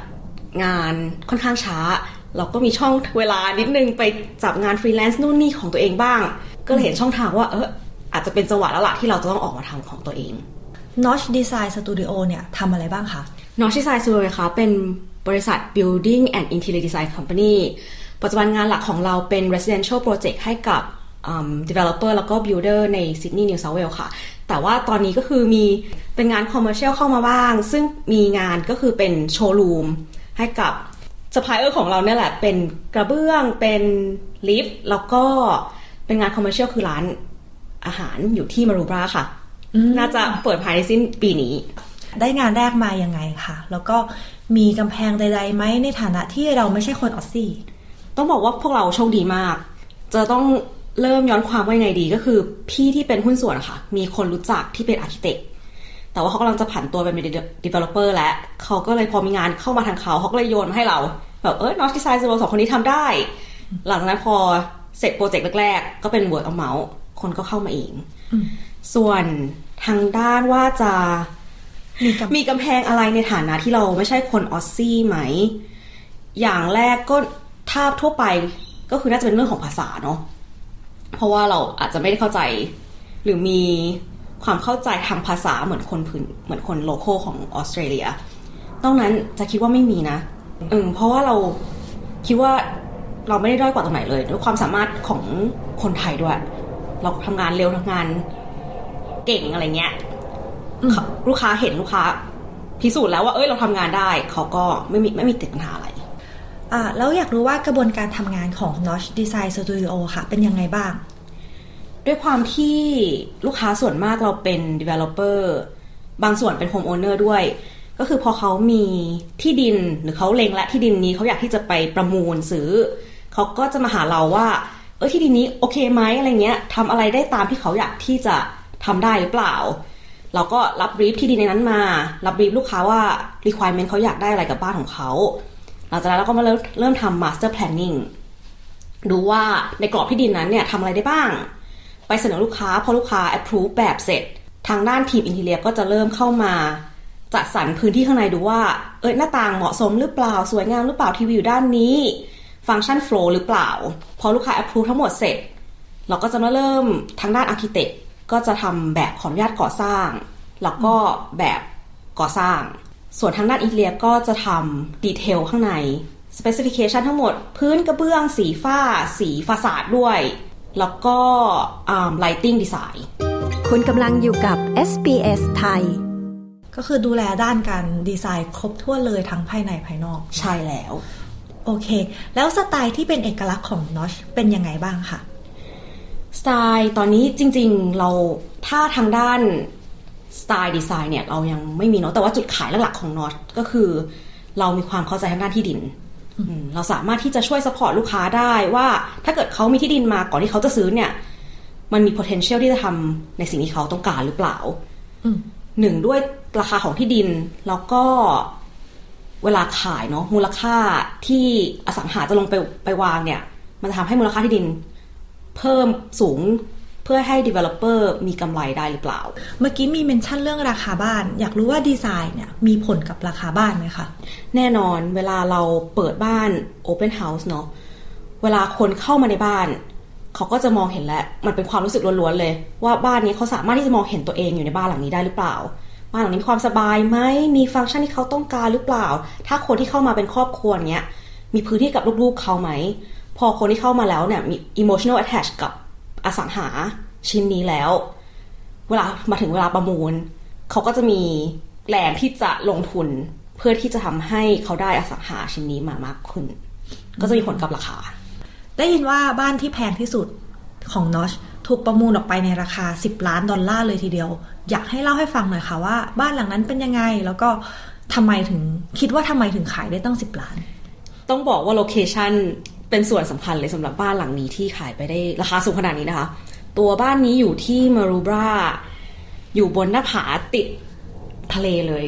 [SPEAKER 5] งานค่อนข้างช้าเราก็มีช่องเวลานิดนึงไปจับงานฟรีแลนซ์นู่นนี่ของตัวเองบ้างก็เลยเห็นช่องทางว่าอาจจะเป็นจังหวะแล้วล่ะที่เราจะต้องออกมาทำของตัวเอง
[SPEAKER 14] Notch Design Studio เนี่ยทำอะไรบ้างคะ
[SPEAKER 5] Notch Design Studio ค่ะเป็นบริษัท Building and Interior Design Company ปัจจุบันงานหลักของเราเป็น Residential Project ให้กับdeveloper แล้วก็ builder ใน Sydney New South Wales ค่ะแต่ว่าตอนนี้ก็คือมีเป็นงาน commercial เข้ามาบ้างซึ่งมีงานก็คือเป็นโชว์รูมให้กับ supplier ของเราเนี่ยแหละเป็นกระเบื้องเป็นลิฟต์แล้วก็เป็นงาน commercial คือร้านอาหารอยู่ที่มารูบราค่ะน่าจะเปิดภายในสิ้นปีนี้
[SPEAKER 14] ได้งานแรกมายังไงคะแล้วก็มีกำแพงใดๆไหมในฐานะที่เราไม่ใช่คนออสซี่
[SPEAKER 5] ต้องบอกว่าพวกเราโชคดีมากจะต้องเริ่มย้อนความว่ายังไงดีก็คือพี่ที่เป็นหุ้นส่วนค่ะมีคนรู้จักที่เป็นอาร์คิเทคแต่ว่าเขากำลังจะผันตัวเป็น developer แล้วเขาก็เลยพอมีงานเข้ามาทางเขาก็เลยโยนมาให้เราแบบNotch Design Studio 2คนนี้ทำได้หลังจากนั้นพอเสร็จโปรเจกต์แรกๆก็เป็น word of mouth คนก็เข้ามาเองส่วนทางด้านว่าจะมีกำแพงอะไรในฐานะที่เราไม่ใช่คนออสซี่ไหมอย่างแรกก็ถ้าทั่วไปก็คือน่าจะเป็นเรื่องของภาษาเนาะเพราะว่าเราอาจจะไม่ได้เข้าใจหรือมีความเข้าใจทางภาษาเหมือนคนโลคอลของออสเตรเลียนอกนั้นจะคิดว่าไม่มีนะเพราะว่าเราคิดว่าเราไม่ได้ด้อยกว่าตรงไหนเลยด้วยความสามารถของคนไทยด้วยเราทำงานเร็วทำงานเก่งอะไรเงี้ยลูกค้าเห็นลูกค้าพิสูจน์แล้วว่าเราทำงานได้เขาก็ไม่มีติดปัญหาอะไร
[SPEAKER 14] แล้วอยากรู้ว่ากระบวนการทำงานของ Notch Design Studio ค่ะเป็นยังไงบ้าง
[SPEAKER 5] ด้วยความที่ลูกค้าส่วนมากเราเป็น developer บางส่วนเป็น home owner ด้วยก็คือพอเขามีที่ดินหรือเขาเล็งและที่ดินนี้เขาอยากที่จะไปประมูลซื้อเขาก็จะมาหาเราว่าที่ดินนี้โอเคไหมอะไรเงี้ยทำอะไรได้ตามที่เขาอยากที่จะทำได้หรือเปล่าเราก็รับบรีฟที่ดินในนั้นมารับบรีฟลูกค้าว่า requirement เขาอยากได้อะไรกับบ้านของเขาหลังจากนั้นเราก็มาเริ่มทำ master planning ดูว่าในกรอบที่ดินนั้นเนี่ยทำอะไรได้บ้างไปเสนอลูกค้าพอลูกค้า approve แบบเสร็จทางด้านทีมอินทีเรียก็จะเริ่มเข้ามาจัดสรรพื้นที่ข้างในดูว่าหน้าต่างเหมาะสมหรือเปล่าสวยงามหรือเปล่าทีวีอยู่ด้านนี้ฟังก์ชันโฟลว์หรือเปล่าพอลูกค้า approve ทั้งหมดเสร็จเราก็จะมาเริ่มทางด้าน architect ก็จะทำแบบขออนุญาตก่อสร้างแล้วก็แบบก่อสร้างส่วนทางด้านอินทีเรียก็จะทำดีเทลข้างใน specification ทั้งหมดพื้นกระเบื้องสีฝ้าสีฟาสาดด้วยแล้วก็lighting design
[SPEAKER 7] คุณกำลังอยู่กับ SBS ไทย
[SPEAKER 14] ก็คือดูแลด้านการดีไซน์ครบถ้วนเลยทั้งภายในภายนอก
[SPEAKER 5] ใช่แล้ว
[SPEAKER 14] โอเคแล้วสไตล์ที่เป็นเอกลักษณ์ของ Notch เป็นยังไงบ้างคะ
[SPEAKER 5] สไตล์ตอนนี้จริงๆเราถ้าทางด้านสไตล์ดีไซน์เนี่ยเรายังไม่มีเนาะแต่ว่าจุดขายหลักๆของ Notch ก็คือเรามีความเข้าใจทางด้านที่ดินเราสามารถที่จะช่วยซัพพอร์ตลูกค้าได้ว่าถ้าเกิดเขามีที่ดินมาก่อนที่เขาจะซื้อเนี่ยมันมี potential ที่จะทำในสิ่งที่เขาต้องการหรือเปล่าหนึ่งด้วยราคาของที่ดินแล้วก็เวลาขายเนาะมูลค่าที่อสังหาจะลงไปวางเนี่ยมันจะทำให้มูลค่าที่ดินเพิ่มสูงเพื่อให้ developer มีกำไรได้หรือเปล่า
[SPEAKER 14] เมื่อกี้มีเมนชั่นเรื่องราคาบ้านอยากรู้ว่าดีไซน์เนี่ยมีผลกับราคาบ้านไหมคะ
[SPEAKER 5] แน่นอนเวลาเราเปิดบ้าน open house เนาะเวลาคนเข้ามาในบ้านเขาก็จะมองเห็นแล้วมันเป็นความรู้สึกล้วนๆเลยว่าบ้านนี้เขาสามารถที่จะมองเห็นตัวเองอยู่ในบ้านหลังนี้ได้หรือเปล่าบ้านหลังนี้มีความสบายไหมมีฟังก์ชันที่เขาต้องการหรือเปล่าถ้าคนที่เข้ามาเป็นครอบครัวเนี้ยมีพื้นที่กับลูกๆเขาไหมพอคนที่เข้ามาแล้วเนี่ยมี emotional attach กับอสังหาชิ้นนี้แล้วเวลามาถึงเวลาประมูลเขาก็จะมีแรงที่จะลงทุนเพื่อที่จะทำให้เขาได้อสังหาชิ้นนี้มามากขึ้นก็จะมีผลกับราคา
[SPEAKER 14] ได้ยินว่าบ้านที่แพงที่สุดของ Notch ถูกประมูลออกไปในราคา$10 ล้านเลยทีเดียวอยากให้เล่าให้ฟังหน่อยค่ะว่าบ้านหลังนั้นเป็นยังไงแล้วก็ทำไมถึงขายได้ตั้ง$10 ล้าน
[SPEAKER 5] ต้องบอกว่าโลเคชั่นเป็นส่วนสำคัญเลยสำหรับบ้านหลังนี้ที่ขายไปได้ราคาสูงขนาดนี้นะคะตัวบ้านนี้อยู่ที่มารูบราอยู่บนหน้าผาติดทะเลเลย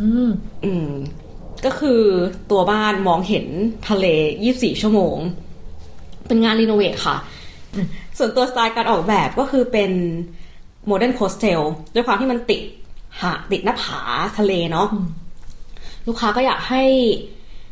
[SPEAKER 5] ก็คือตัวบ้านมองเห็นทะเล24ชั่วโมงเป็นงานรีโนเวทค่ะส่วนตัวสไตล์การออกแบบก็คือเป็นโมเดิร์นโคสเทลด้วยความที่มันติดหน้าผาทะเลเนาะลูกค้าก็อยากให้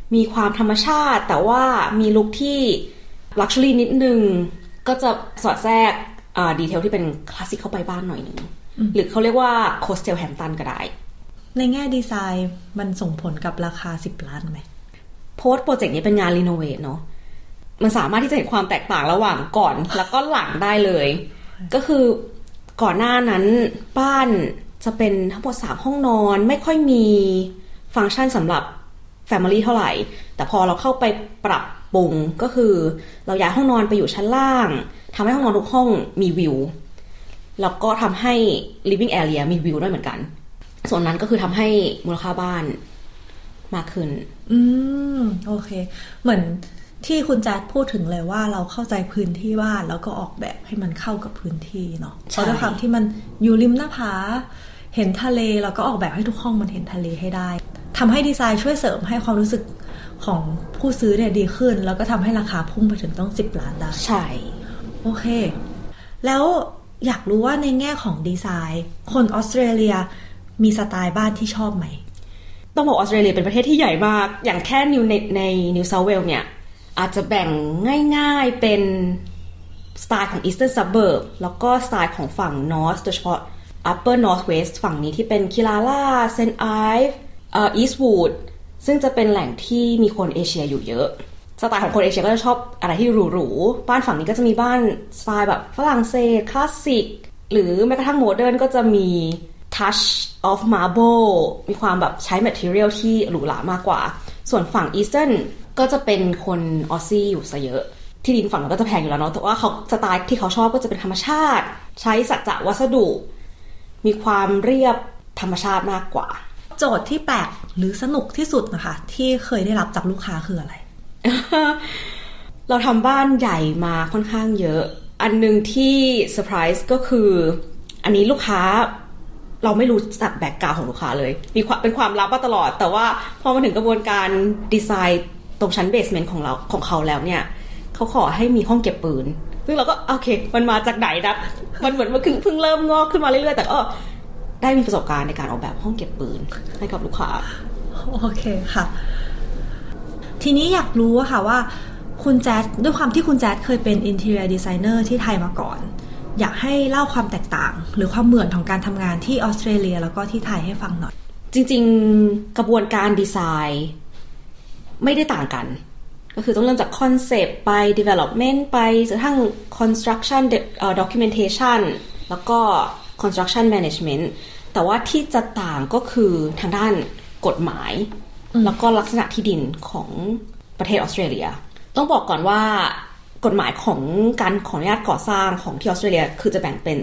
[SPEAKER 5] มีความธรรมชาติแต่ว่ามีลุคที่ลักชัวรี่นิดนึงก็จะสอดแทรกดีเทลที่เป็นคลาสสิกเข้าไปบ้างหน่อยนึงหรือเขาเรียกว่าโคสเทลแฮมตันก็ได้
[SPEAKER 14] ในแง่ดีไซน์มันส่งผลกับราคา10 ล้านไหม
[SPEAKER 5] โพสต์โปรเจกต์นี้เป็นงานรีโนเวทเนาะมันสามารถที่จะเห็นความแตกต่างระหว่างก่อนแล้วก็หลังได้เลยก็คือก่อนหน้านั้นบ้านจะเป็นทั้งหมด3ห้องนอนไม่ค่อยมีฟังก์ชันสำหรับ Family เท่าไหร่แต่พอเราเข้าไปปรับปรุงก็คือเราย้ายห้องนอนไปอยู่ชั้นล่างทำให้ห้องนอนทุกห้องมีวิวแล้วก็ทำให้ living area มีวิวด้วยเหมือนกันส่วนนั้นก็คือทำให้มูลค่าบ้านมากขึ้น
[SPEAKER 14] โอเคเหมือนที่คุณแจ๊ดพูดถึงเลยว่าเราเข้าใจพื้นที่บ้านแล้วก็ออกแบบให้มันเข้ากับพื้นที่เนาะเพราะด้วยความที่มันอยู่ริมหน้าผาเห็นทะเลแล้วก็ออกแบบให้ทุกห้องมันเห็นทะเลให้ได้ทำให้ดีไซน์ช่วยเสริมให้ความรู้สึกของผู้ซื้อเนี่ยดีขึ้นแล้วก็ทำให้ราคาพุ่งไปถึงต้อง10 ล้านได้
[SPEAKER 5] ใช่
[SPEAKER 14] โอเคแล้วอยากรู้ว่าในแง่ของดีไซน์คนออสเตรเลียมีสไตล์บ้านที่ชอบไหม
[SPEAKER 5] ต้องบอกออสเตรเลียเป็นประเทศที่ใหญ่มากอย่างแค่ในนิวเซาท์เวลส์เนี่ยอาจจะแบ่งง่ายๆเป็นสไตล์ของ Eastern Suburb แล้วก็สไตล์ของฝั่ง North โดยเฉพาะ Upper North West ฝั่งนี้ที่เป็นคิลาล่าเซนต์ไอฟ์Eastwood ซึ่งจะเป็นแหล่งที่มีคนเอเชียอยู่เยอะสไตล์ของคนเอเชียก็จะชอบอะไรที่หรูๆบ้านฝั่งนี้ก็จะมีบ้านสไตล์แบบฝรั่งเศสคลาสสิกหรือแม้กระทั่งโมเดิร์นก็จะมี touch of marble มีความแบบใช้ material ที่หรูหรามากกว่าส่วนฝั่ง Eastern ก็จะเป็นคนออสซี่อยู่ซะเยอะที่ดินฝั่งนั้นก็จะแพงอยู่แล้วเนาะแต่ว่าเขาสไตล์ที่เขาชอบก็จะเป็นธรรมชาติใช้สัจจะวัสดุมีความเรียบธรรมชาติมากกว่า
[SPEAKER 14] โจทย์ที่แปลกหรือสนุกที่สุดนะคะที่เคยได้รับจากลูกค้าคืออะไร
[SPEAKER 5] เราทำบ้านใหญ่มาค่อนข้างเยอะอันนึงที่เซอร์ไพรส์ก็คืออันนี้ลูกค้าเราไม่รู้จักแบ็คกราวด์ของลูกค้าเลยมีความเป็นความลับมาตลอดแต่ว่าพอมาถึงกระบวนการดีไซน์ตรงชั้นเบสเมนต์ของเขาแล้วเนี่ยเขาขอให้มีห้องเก็บปืนซึ่งเราก็โอเคมันมาจากไหนนะมันเหมือนมันเพิ่งเริ่มงอกขึ้นมาเรื่อยๆแต่ก็ได้มีประสบการณ์ในการออกแบบห้องเก็บปืนให้กับลูกค้า
[SPEAKER 14] โอเคค่ะทีนี้อยากรู้ค่ะว่าคุณแจ๊ดด้วยความที่คุณแจ๊ดเคยเป็น interior designer ที่ไทยมาก่อนอยากให้เล่าความแตกต่างหรือความเหมือนของการทำงานที่ออสเตรเลียแล้วก็ที่ไทยให้ฟังหน่อย
[SPEAKER 5] จริงๆกระบวนการดีไซน์ไม่ได้ต่างกันก็คือต้องเริ่มจากคอนเซปต์ไป development ไปจนกระทั่ง construction documentation แล้วก็ construction management แต่ว่าที่จะต่างก็คือทางด้านกฎหมายแล้วก็ลักษณะที่ดินของประเทศออสเตรเลียต้องบอกก่อนว่ากฎหมายของการขออนุญาตก่อสร้างของที่ออสเตรเลียคือจะแบ่งเป็น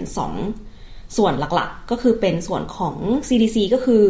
[SPEAKER 5] 2ส่วนหลักๆก็คือเป็นส่วนของ CDC ก็คือ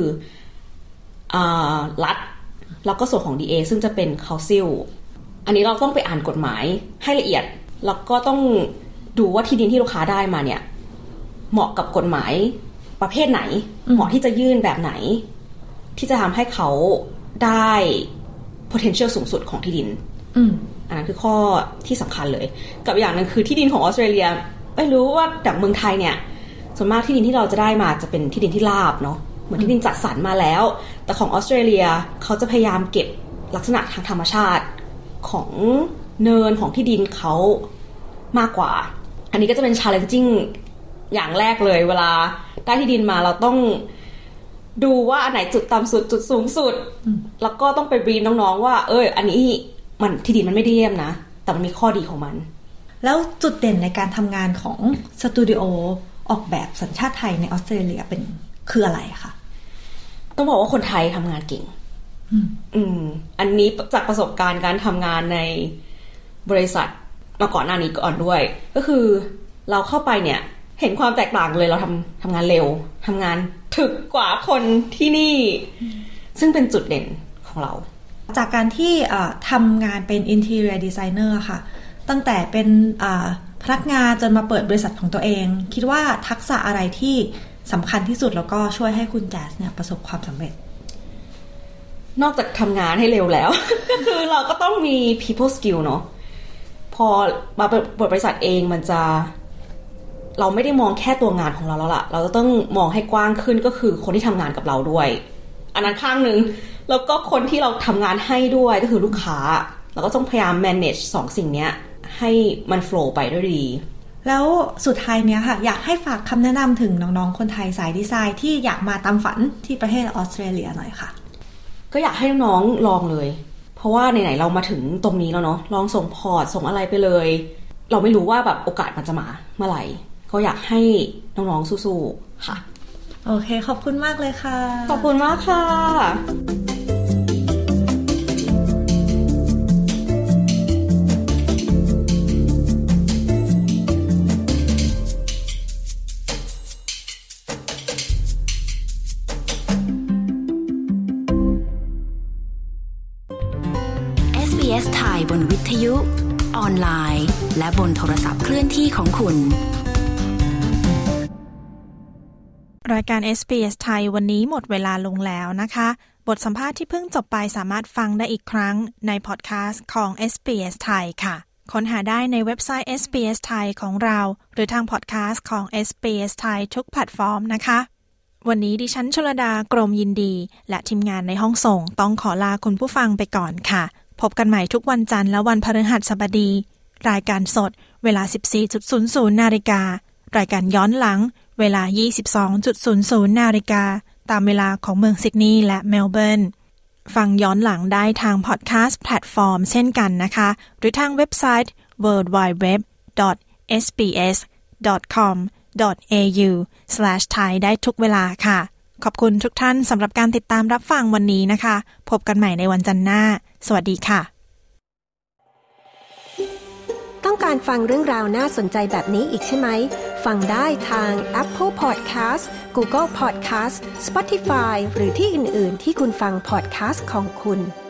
[SPEAKER 5] รัฐแล้วก็ส่วนของ DA ซึ่งจะเป็น Council อันนี้เราต้องไปอ่านกฎหมายให้ละเอียดแล้วก็ต้องดูว่าที่ดินที่ลูกค้าได้มาเนี่ยเหมาะกับกฎหมายประเภทไหนเหมาะที่จะยื่นแบบไหนที่จะทำให้เขาได้ potential สูงสุดของที่ดินอันนั้นคือข้อที่สำคัญเลยกับอย่างนึงคือที่ดินของออสเตรเลียไม่รู้ว่าจากเมืองไทยเนี่ยส่วนมากที่ดินที่เราจะได้มาจะเป็นที่ดินที่ราบเนาะเหมือนที่ดินจัดสรรมาแล้วแต่ของออสเตรเลียเขาจะพยายามเก็บลักษณะทางธรรมชาติของเนินของที่ดินเขามากกว่าอันนี้ก็จะเป็น challenging อย่างแรกเลยเวลาได้ที่ดินมาเราต้องดูว่าอันไหนจุดต่ำสุดจุดสูงสุดแล้วก็ต้องไปบรีฟน้องๆว่าอันนี้มันที่ดินมันไม่ได้เยี่ยมนะแต่มันมีข้อดีของมัน
[SPEAKER 14] แล้วจุดเด่นในการทำงานของสตูดิโอออกแบบสัญชาติไทยในออสเตรเลียคืออะไรคะ
[SPEAKER 5] ต้องบอกว่าคนไทยทำงานเก่งอันนี้จากประสบการณ์การทำงานในบริษัทมาก่อนหน้านี้ก่อนด้วยก็คือเราเข้าไปเนี่ยเห็นความแตกต่างเลยเราทำงานเร็วทำงานถึกกว่าคนที่นี่ซึ่งเป็นจุดเด่นของเรา
[SPEAKER 14] จากการที่ทำงานเป็น interior designer ค่ะตั้งแต่เป็นพนักงานจนมาเปิดบริษัทของตัวเองคิดว่าทักษะอะไรที่สำคัญที่สุดแล้วก็ช่วยให้คุณแจ๊สเนี่ยประสบความสำเร็จ
[SPEAKER 5] นอกจากทำงานให้เร็วแล้ว ก็คือเราก็ต้องมี people skill เนาะพอมาเปิดบริษัทเองมันจะเราไม่ได้มองแค่ตัวงานของเราแล้วล่ะเราจะต้องมองให้กว้างขึ้นก็คือคนที่ทำงานกับเราด้วยอันนั้นข้างนึงแล้วก็คนที่เราทำงานให้ด้วยก็คือลูกค้าเราก็ต้องพยายาม manage 2 สิ่งนี้ให้มัน flow ไปด้วยดี
[SPEAKER 14] แล้วสุดท้ายเนี้ยค่ะอยากให้ฝากคำแนะนำถึงน้องๆคนไทยสายดีไซน์ที่อยากมาตามฝันที่ประเทศออสเตรเลียหน่อยค่ะ
[SPEAKER 5] ก็อยากให้น้องๆลองเลยเพราะว่าไหนๆเรามาถึงตรงนี้แล้วเนาะลองส่งพอร์ตส่งอะไรไปเลยเราไม่รู้ว่าแบบโอกาสมันจะมาเมื่อไหร่ก็อยากให้น้องๆสู้ๆค่ะ
[SPEAKER 14] โอเคขอบคุณมากเลยค่ะ
[SPEAKER 5] ขอบคุณมากค่ะ
[SPEAKER 7] SBS ไทยบนวิทยุออนไลน์และบนโทรศัพท์เคลื่อนที่ของคุณ
[SPEAKER 1] รายการ SBS ไทยวันนี้หมดเวลาลงแล้วนะคะบทสัมภาษณ์ที่เพิ่งจบไปสามารถฟังได้อีกครั้งในพอดแคสต์ของ SBS ไทยค่ะค้นหาได้ในเว็บไซต์ SBS ไทยของเราหรือทางพอดแคสต์ของ SBS ไทยทุกแพลตฟอร์มนะคะวันนี้ดิฉันชลดากรมยินดีและทีมงานในห้องส่งต้องขอลาคุณผู้ฟังไปก่อนค่ะพบกันใหม่ทุกวันจันทร์และวันพฤหัสบดีรายการสดเวลา 14.00 น.รายการย้อนหลังเวลา 22.00 น.ตามเวลาของเมืองซิดนีย์และเมลเบิร์นฟังย้อนหลังได้ทางพอดแคสต์แพลตฟอร์มเช่นกันนะคะหรือทางเว็บไซต์ worldwideweb.sbs.com.au/thai ได้ทุกเวลาค่ะขอบคุณทุกท่านสำหรับการติดตามรับฟังวันนี้นะคะพบกันใหม่ในวันจันทร์หน้าสวัสดีค่ะ
[SPEAKER 15] ต้องการฟังเรื่องราวน่าสนใจแบบนี้อีกใช่ไหมฟังได้ทาง Apple Podcast Google Podcast Spotify หรือที่อื่นๆที่คุณฟัง podcast ของคุณ